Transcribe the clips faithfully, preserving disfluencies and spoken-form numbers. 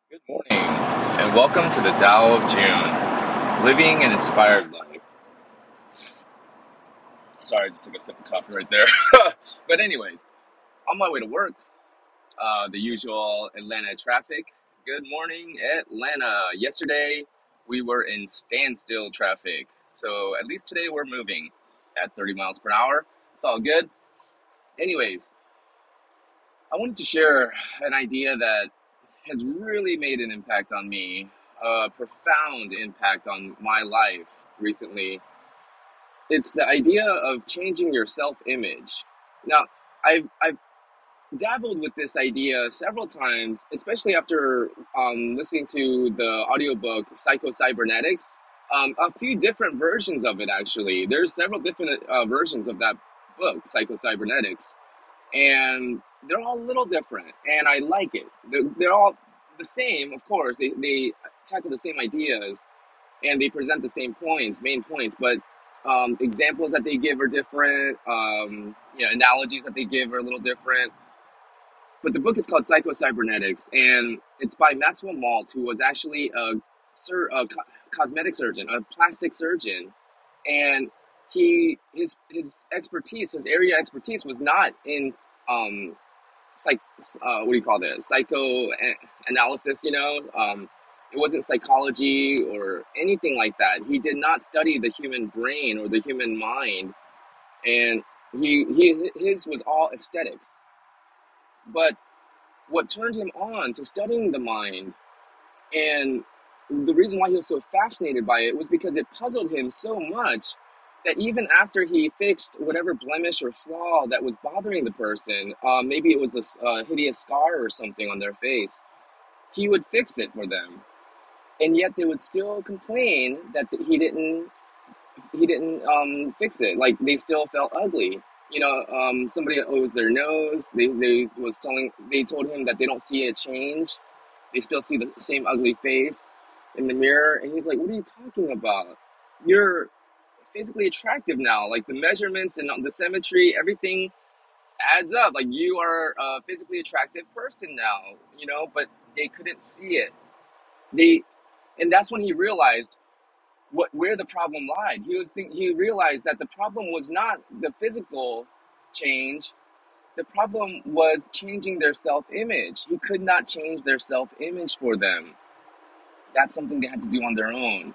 Good morning, and welcome to the Tao of June, living an inspired life. Sorry, I just took a sip of coffee right there. But anyways, on my way to work, uh, the usual Atlanta traffic. Good morning, Atlanta. Yesterday, we were in standstill traffic. So at least today we're moving at thirty miles per hour. It's all good. Anyways, I wanted to share an idea that has really made an impact on me, a profound impact on my life recently. It's the idea of changing your self-image. Now, I've I've dabbled with this idea several times, especially after um, listening to the audiobook Psycho Cybernetics. Um, a few different versions of it, actually. There's several different uh, versions of that book, Psycho Cybernetics, and they're all a little different, and I like it. They're, they're all the same, of course. They, they tackle the same ideas, and they present the same points, main points, but um, examples that they give are different. Um, you know, analogies that they give are a little different. But the book is called Psycho Cybernetics, and it's by Maxwell Maltz, who was actually a, sur- a co- cosmetic surgeon, a plastic surgeon, and he his his expertise, his area of expertise, was not in um, psych, uh, what do you call that? Psycho analysis, you know. Um, it wasn't psychology or anything like that. He did not study the human brain or the human mind, and he he his was all aesthetics. But what turned him on to studying the mind, and the reason why he was so fascinated by it, was because it puzzled him so much that even after he fixed whatever blemish or flaw that was bothering the person, uh, maybe it was a uh, hideous scar or something on their face, he would fix it for them, and yet they would still complain that he didn't he didn't um, fix it. Like, they still felt ugly. You know, um, somebody owes their nose. They they was telling they told him that they don't see a change. They still see the same ugly face in the mirror, and he's like, "What are you talking about? You're physically attractive now. Like, the measurements and the symmetry, everything adds up. Like, you are a physically attractive person now, you know." But they couldn't see it. They, and that's when he realized what where the problem lied. He was think, he realized that the problem was not the physical change. The problem was changing their self-image. He could not change their self-image for them. That's something they had to do on their own.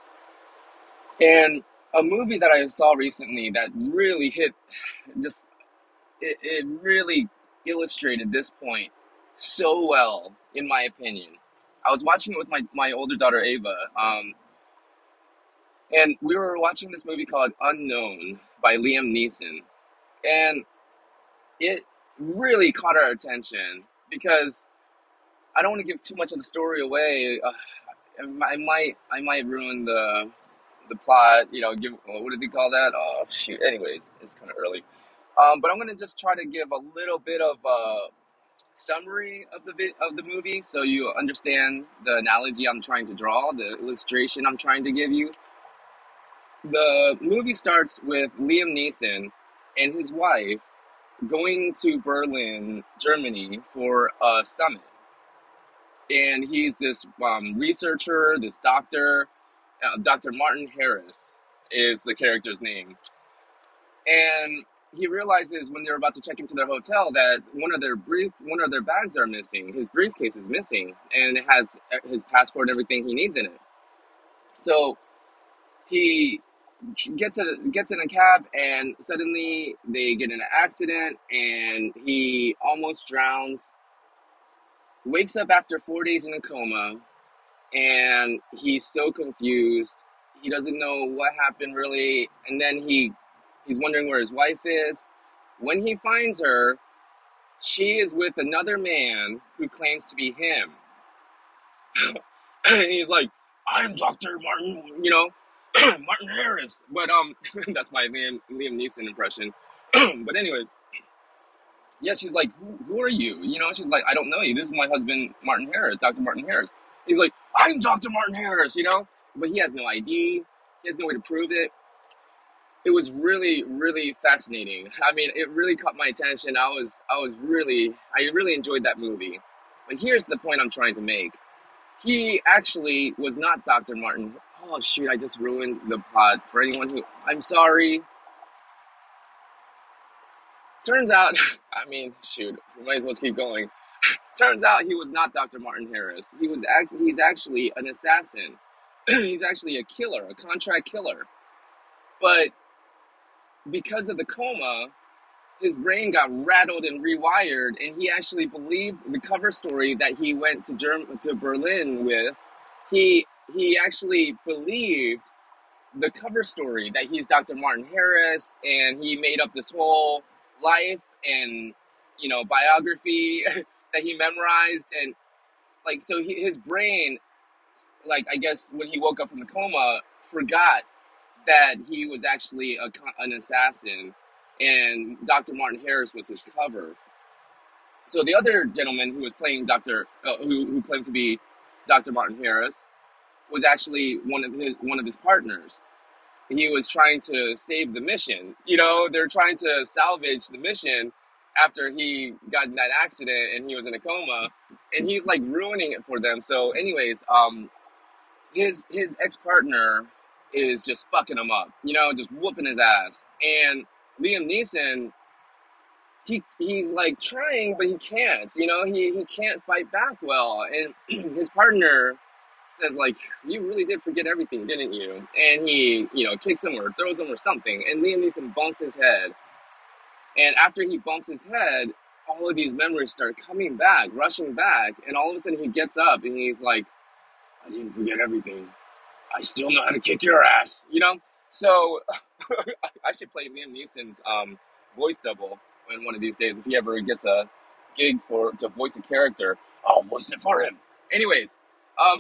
And a movie that I saw recently that really hit, just it, it really illustrated this point so well, in my opinion. I was watching it with my, my older daughter Ava, um, and we were watching this movie called Unknown by Liam Neeson, and it really caught our attention because I don't want to give too much of the story away. Uh, I might I might ruin the the plot. You know, give what did they call that? Oh shoot. Anyways, it's kind of early. Um, but I'm gonna just try to give a little bit of a summary of the vi- of the movie, so you understand the analogy I'm trying to draw, the illustration I'm trying to give you. The movie starts with Liam Neeson and his wife going to Berlin, Germany for a summit. And he's this um, researcher, this doctor. Uh, Doctor Martin Harris is the character's name. And he realizes when they're about to check into their hotel that one of their brief, one of their bags are missing. His briefcase is missing, and it has his passport and everything he needs in it. So he gets a gets in a cab, and suddenly they get in an accident, and he almost drowns. Wakes up after four days in a coma, and he's so confused. He doesn't know what happened really, and then he he's wondering where his wife is. When he finds her, she is with another man who claims to be him. And he's like, "I'm Doctor Martin, you know, Martin Harris." But um, that's my Liam, Liam Neeson impression. But anyways, yeah, she's like, who, "Who are you?" You know, she's like, "I don't know you. This is my husband, Martin Harris, Doctor Martin Harris." He's like, "I'm Doctor Martin Harris," you know, but he has no I D. He has no way to prove it. It was really, really fascinating. I mean, it really caught my attention. I was, I was really, I really enjoyed that movie. But here's the point I'm trying to make. He actually was not Doctor Martin. Oh shoot, I just ruined the plot for anyone who, I'm sorry. Turns out, I mean, shoot, we might as well keep going. Turns out he was not Doctor Martin Harris. He was act- he's actually an assassin. He's actually a killer, a contract killer. But because of the coma, his brain got rattled and rewired, and he actually believed the cover story that he went to Germ- to Berlin with. He he actually believed the cover story that he's Doctor Martin Harris, and he made up this whole life and, you know, biography that he memorized, and like so he, his brain, like I guess when he woke up from the coma, forgot that he was actually a, an assassin, and Doctor Martin Harris was his cover. So the other gentleman who was playing Doctor uh, who who claimed to be Doctor Martin Harris was actually one of his one of his partners. He was trying to save the mission. You know, they're trying to salvage the mission after he got in that accident and he was in a coma, and he's like ruining it for them. So, anyways, um, his his ex partner is just fucking him up. You know, just whooping his ass. And Liam Neeson, he he's like trying, but he can't. You know, he he can't fight back well. And his partner says like, "You really did forget everything, didn't you?" And he, you know, kicks him or throws him or something. And Liam Neeson bumps his head. And after he bumps his head, all of these memories start coming back, rushing back. And all of a sudden, he gets up and he's like, "I didn't forget everything. I still know how to kick your ass." You know. So I should play Liam Neeson's um, voice double in one of these days if he ever gets a gig for to voice a character. I'll voice it for him. Anyways, um,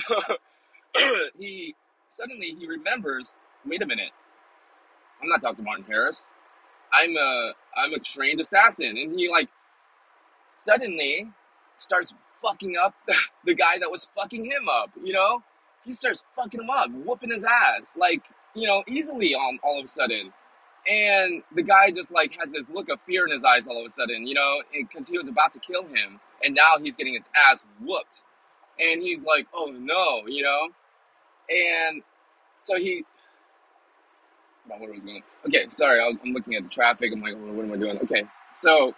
he suddenly he remembers. Wait a minute, I'm not Doctor Martin Harris. I'm a I'm a trained assassin, and he like suddenly starts fucking up the guy that was fucking him up. You know, he starts fucking him up, whooping his ass like you know easily. On all of a sudden. And the guy just like has this look of fear in his eyes all of a sudden, you know, because he was about to kill him, and now he's getting his ass whooped, and he's like, "Oh no," you know, and so he. About where was going? Okay, sorry, I'm looking at the traffic. I'm like, what am I doing? Okay, so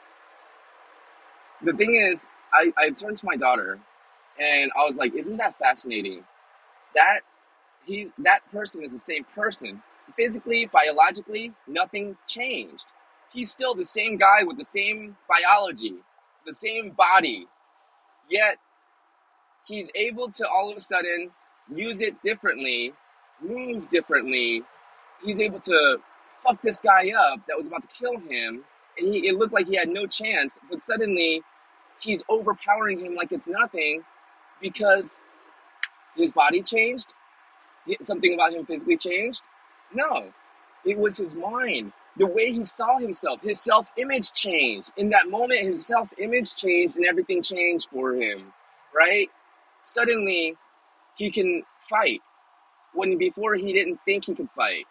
the thing is, I I turned to my daughter, and I was like, "Isn't that fascinating? That he's that person is the same person. Physically, biologically, nothing changed. He's still the same guy with the same biology, the same body. Yet he's able to all of a sudden use it differently, move differently. He's able to fuck this guy up that was about to kill him, and he, it looked like he had no chance. But suddenly, he's overpowering him like it's nothing because his body changed. Something about him physically changed? No, it was his mind. The way he saw himself, his self-image changed. In that moment, his self-image changed and everything changed for him, right? Suddenly, he can fight when before he didn't think he could fight.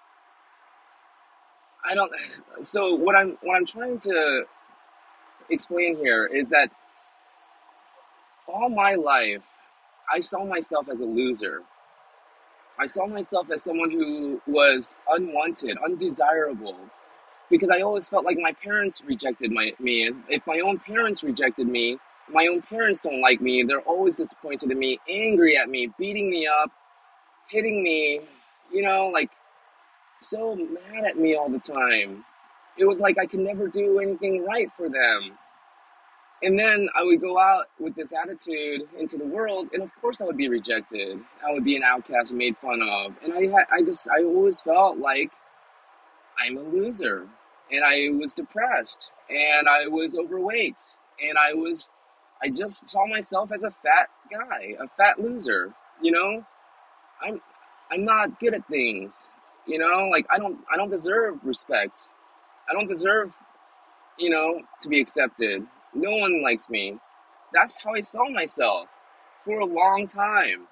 I don't. So what I'm what I'm trying to explain here is that all my life, I saw myself as a loser. I saw myself as someone who was unwanted, undesirable, because I always felt like my parents rejected my, me. And if my own parents rejected me, my own parents don't like me. They're always disappointed in me, angry at me, beating me up, hitting me, you know, like so mad at me all the time. It was like I could never do anything right for them. And then I would go out with this attitude into the world, and of course I would be rejected. I would be an outcast and made fun of. And I had, I just, I always felt like I'm a loser. And I was depressed, and I was overweight, and I was, I just saw myself as a fat guy, a fat loser. You know, I'm, I'm not good at things. You know, like I don't, I don't deserve respect. I don't deserve, you know, to be accepted. No one likes me. That's how I saw myself for a long time.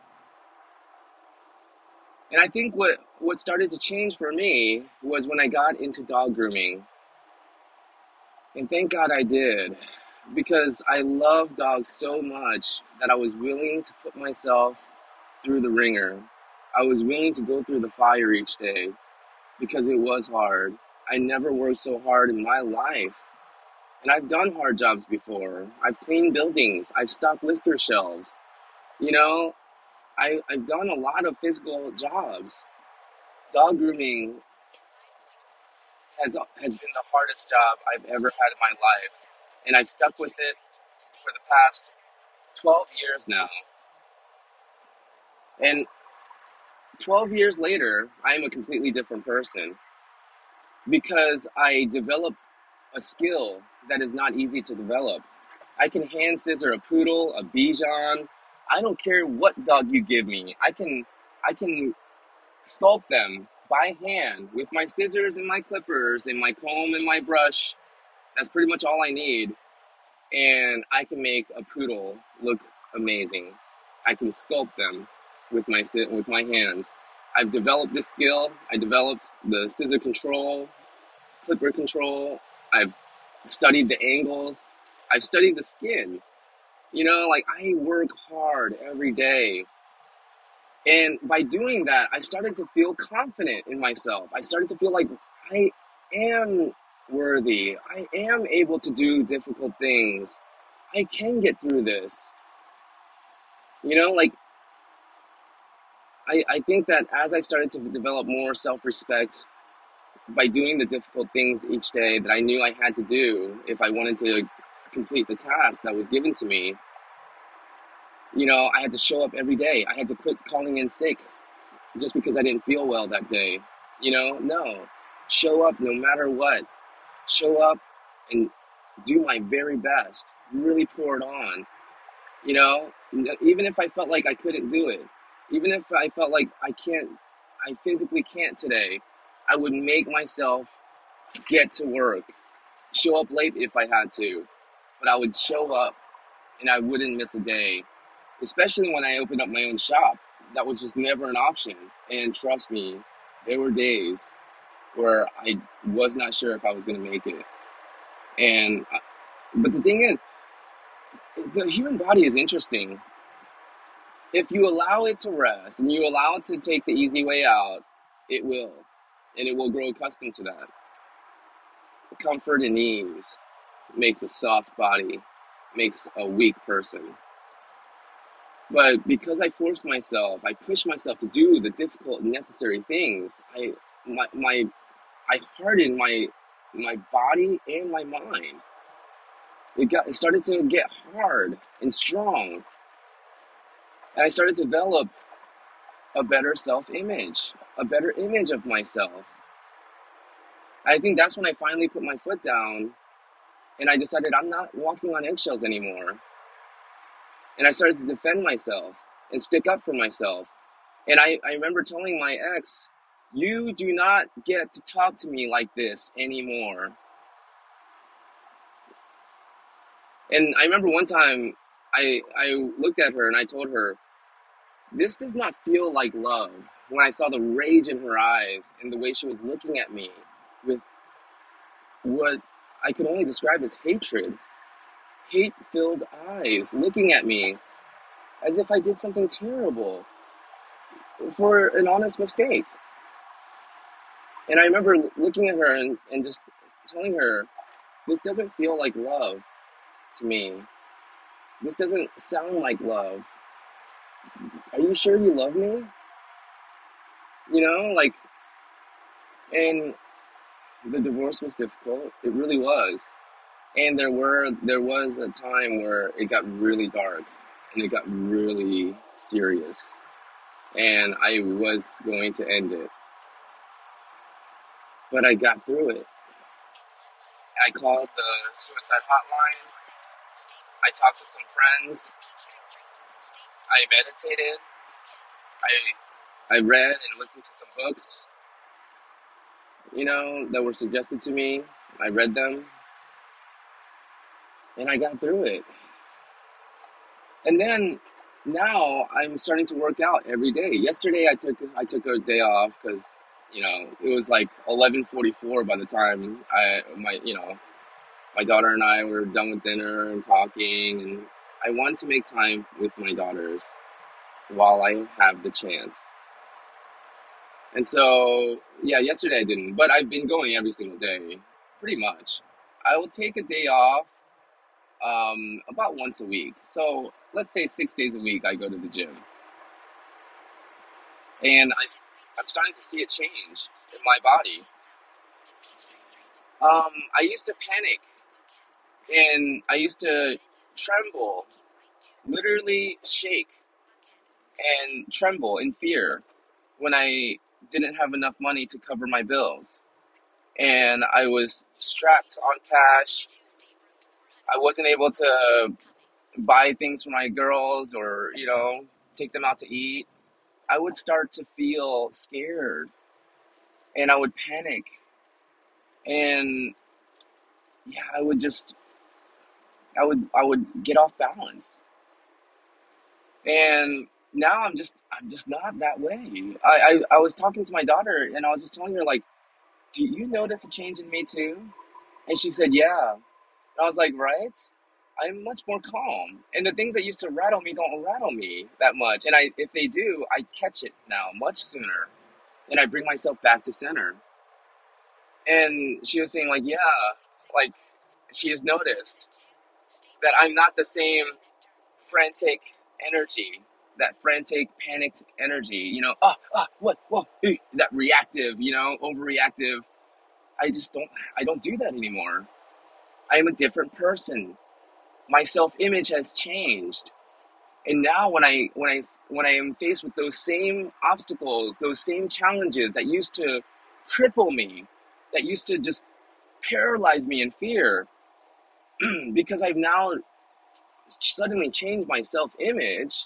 And I think what, what started to change for me was when I got into dog grooming. And thank God I did. because I love dogs so much that I was willing to put myself through the ringer. I was willing to go through the fire each day because it was hard. I never worked so hard in my life. And I've done hard jobs before. I've cleaned buildings. I've stocked liquor shelves. You know, I, I've done a lot of physical jobs. Dog grooming has has been the hardest job I've ever had in my life. And I've stuck with it for the past twelve years now. And twelve years later, I am a completely different person because I developed a skill that is not easy to develop. I can hand scissor a poodle, a Bichon. I don't care what dog you give me. I can I can sculpt them by hand with my scissors and my clippers and my comb and my brush. That's pretty much all I need. And I can make a poodle look amazing. I can sculpt them with my with my hands. I've developed this skill. I developed the scissor control, clipper control. I've studied the angles. I've studied the skin. You know, like I work hard every day. And by doing that, I started to feel confident in myself. I started to feel like I am worthy. I am able to do difficult things. I can get through this. You know, like I, I think that as I started to develop more self-respect by doing the difficult things each day that I knew I had to do if I wanted to complete the task that was given to me, you know, I had to show up every day. I had to quit calling in sick just because I didn't feel well that day. You know, no. Show up no matter what. Show up and do my very best. Really pour it on. You know, even if I felt like I couldn't do it, even if I felt like I can't, I physically can't today, I would make myself get to work, show up late if I had to, but I would show up and I wouldn't miss a day, especially when I opened up my own shop. That was just never an option. And trust me, there were days where I was not sure if I was going to make it. And, but the thing is, the human body is interesting. If you allow it to rest and you allow it to take the easy way out, it will. And it will grow accustomed to that. Comfort and ease makes a soft body, makes a weak person. But because I forced myself, I pushed myself to do the difficult and necessary things, I my my I hardened my my body and my mind. It got it started to get hard and strong. And I started to develop a better self-image, a better image of myself. I think that's when I finally put my foot down and I decided I'm not walking on eggshells anymore. And I started to defend myself and stick up for myself. And I, I remember telling my ex, you do not get to talk to me like this anymore. And I remember one time I I looked at her and I told her, this does not feel like love. When I saw the rage in her eyes and the way she was looking at me with what I could only describe as hatred, hate-filled eyes looking at me as if I did something terrible for an honest mistake. And I remember looking at her and, and just telling her, this doesn't feel like love to me. This doesn't sound like love. Are you sure you love me? You know, like, and the divorce was difficult. It really was. And there were, there was a time where it got really dark and it got really serious. And I was going to end it. But I got through it. I called the suicide hotline. I talked to some friends. I meditated. I I read and listened to some books, you know, that were suggested to me. I read them. And I got through it. And then now I'm starting to work out every day. Yesterday I took I took a day off because, you know, it was like eleven forty-four by the time I my you know My daughter and I were done with dinner and talking, and I want to make time with my daughters while I have the chance. And so, yeah, yesterday I didn't, but I've been going every single day, pretty much. I will take a day off um, about once a week. So let's say six days a week I go to the gym, and I, I'm starting to see a change in my body. Um, I used to panic, and I used to tremble, literally shake and tremble in fear when I didn't have enough money to cover my bills. And I was strapped on cash. I wasn't able to buy things for my girls or, you know, take them out to eat. I would start to feel scared and I would panic. And yeah, I would just I would I would get off balance. And now I'm just I'm just not that way. I, I, I was talking to my daughter and I was just telling her like, do you notice a change in me too? And she said, yeah. And I was like, right? I'm much more calm. And the things that used to rattle me don't rattle me that much. And I if they do, I catch it now much sooner. And I bring myself back to center. And she was saying like, yeah, like she has noticed that I'm not the same frantic energy, that frantic, panicked energy, you know, ah, ah, what, whoa, eh, that reactive, you know, overreactive. I just don't, I don't do that anymore. I am a different person. My self-image has changed. And now when I, when I, when I am faced with those same obstacles, those same challenges that used to cripple me, that used to just paralyze me in fear, because I've now suddenly changed my self-image,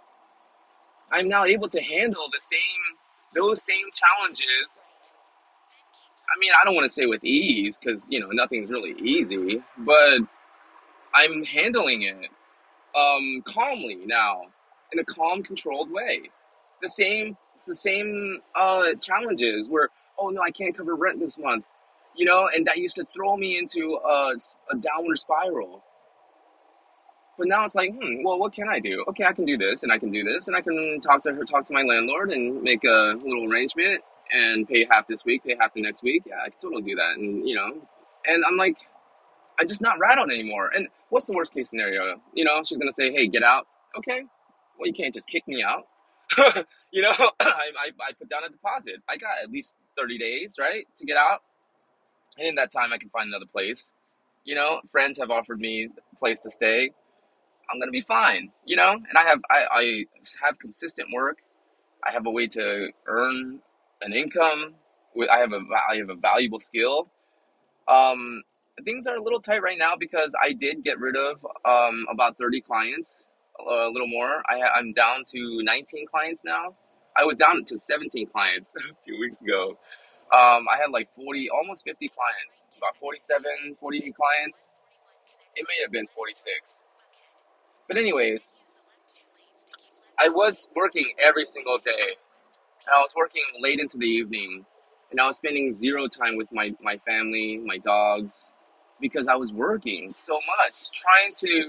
I'm now able to handle the same those same challenges. I mean, I don't want to say with ease because you know nothing's really easy, but I'm handling it um, calmly now in a calm, controlled way. The same, it's the same uh, challenges where oh no, I can't cover rent this month, you know, and that used to throw me into a, a downward spiral. But now it's like, hmm, well, what can I do? Okay, I can do this, and I can do this, and I can talk to her, talk to my landlord, and make a little arrangement, and pay half this week, pay half the next week. Yeah, I can totally do that, and you know, and I'm like, I'm just not rattled anymore. And what's the worst case scenario? You know, she's gonna say, hey, get out. Okay, well, you can't just kick me out. you know, I, I I put down a deposit. I got at least thirty days, right, to get out, and in that time, I can find another place. You know, friends have offered me a place to stay. I'm gonna be fine, you know. And I have I, I have consistent work. I have a way to earn an income. With I have a I have a valuable skill. Um, Things are a little tight right now because I did get rid of um, about thirty clients, a little more. I I'm down to nineteen clients now. I was down to seventeen clients a few weeks ago. Um, I had like forty, almost fifty clients, about forty-seven, forty-eight clients. It may have been forty-six. But anyways, I was working every single day, and I was working late into the evening, and I was spending zero time with my, my family, my dogs, because I was working so much, trying to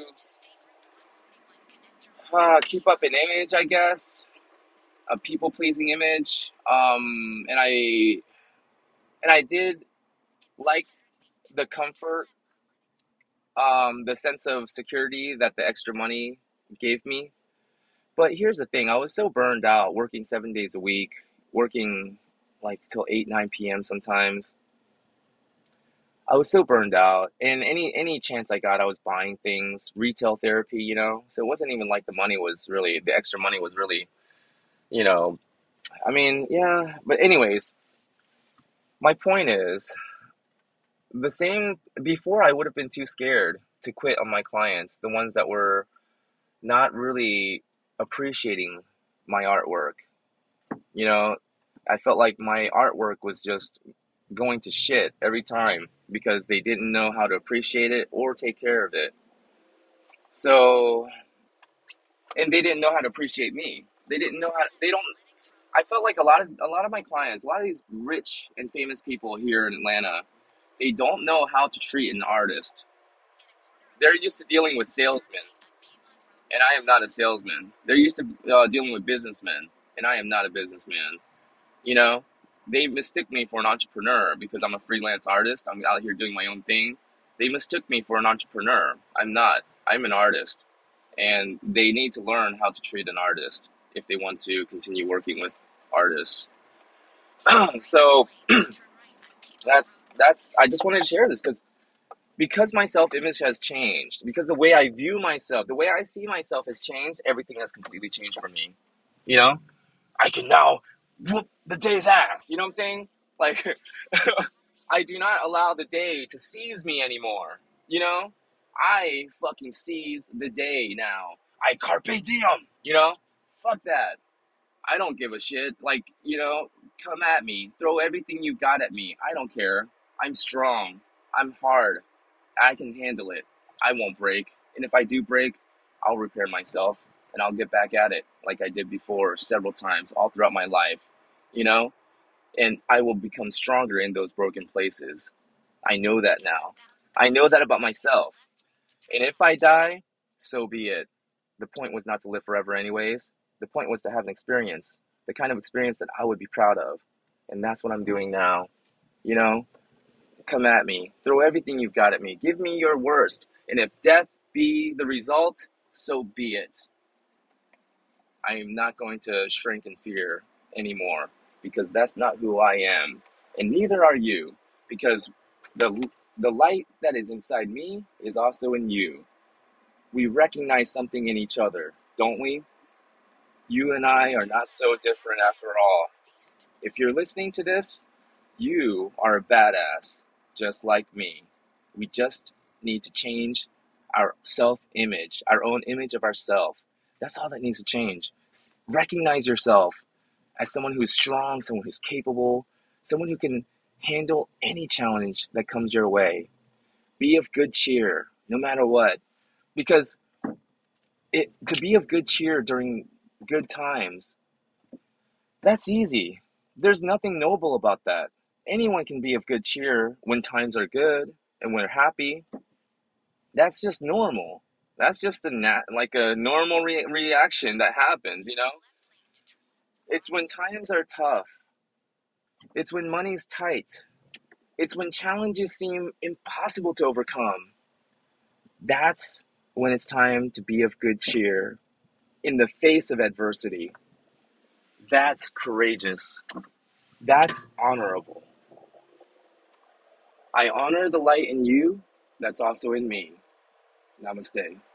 uh, keep up an image, I guess, a people pleasing image. Um, and I and I did like the comfort, um, the sense of security that the extra money gave me. But here's the thing, I was so burned out working seven days a week, working like till eight, nine p m sometimes. I was so burned out. And any any chance I got, I was buying things, retail therapy, you know. So it wasn't even like the money was really the extra money was really, you know, I mean, yeah, but anyways, my point is the same before I would have been too scared to quit on my clients, the ones that were not really appreciating my artwork. You know, I felt like my artwork was just going to shit every time because they didn't know how to appreciate it or take care of it. So, and they didn't know how to appreciate me. They didn't know how, they don't, I felt like a lot of, a lot of my clients, a lot of these rich and famous people here in Atlanta, They don't know how to treat an artist. They're used to dealing with salesmen, and I am not a salesman. They're used to uh, dealing with businessmen, and I am not a businessman. You know, they mistook me for an entrepreneur because I'm a freelance artist. I'm out here doing my own thing. They mistook me for an entrepreneur. I'm not. I'm an artist, and they need to learn how to treat an artist if they want to continue working with artists. So that's that's. I just wanted to share this because because my self image has changed, because the way I view myself, the way I see myself has changed. Everything has completely changed for me. You know, I can now whoop the day's ass. You know what I'm saying? Like, I do not allow the day to seize me anymore. You know, I fucking seize the day now. I carpe diem. You know, fuck that. I don't give a shit. Like, you know, come at me. Throw everything you got at me. I don't care. I'm strong. I'm hard. I can handle it. I won't break. And if I do break, I'll repair myself and I'll get back at it like I did before several times all throughout my life, you know? And I will become stronger in those broken places. I know that now. I know that about myself. And if I die, so be it. The point was not to live forever, anyways. The point was to have an experience, the kind of experience that I would be proud of. And that's what I'm doing now. You know, come at me. Throw everything you've got at me. Give me your worst. And if death be the result, so be it. I am not going to shrink in fear anymore because that's not who I am. And neither are you, because the, the light that is inside me is also in you. We recognize something in each other, don't we? You and I are not so different after all. If you're listening to this, you are a badass, just like me. We just need to change our self-image, our own image of ourselves. That's all that needs to change. Recognize yourself as someone who's strong, someone who's capable, someone who can handle any challenge that comes your way. Be of good cheer, no matter what. Because it to be of good cheer during good times, that's easy. There's nothing noble about that. Anyone can be of good cheer when times are good and when they're happy. That's just normal. That's just a nat- like a normal re- reaction that happens, you know? It's when times are tough. It's when money's tight. It's when challenges seem impossible to overcome. That's when it's time to be of good cheer in the face of adversity. That's courageous. That's honorable. I honor the light in you that's also in me. Namaste.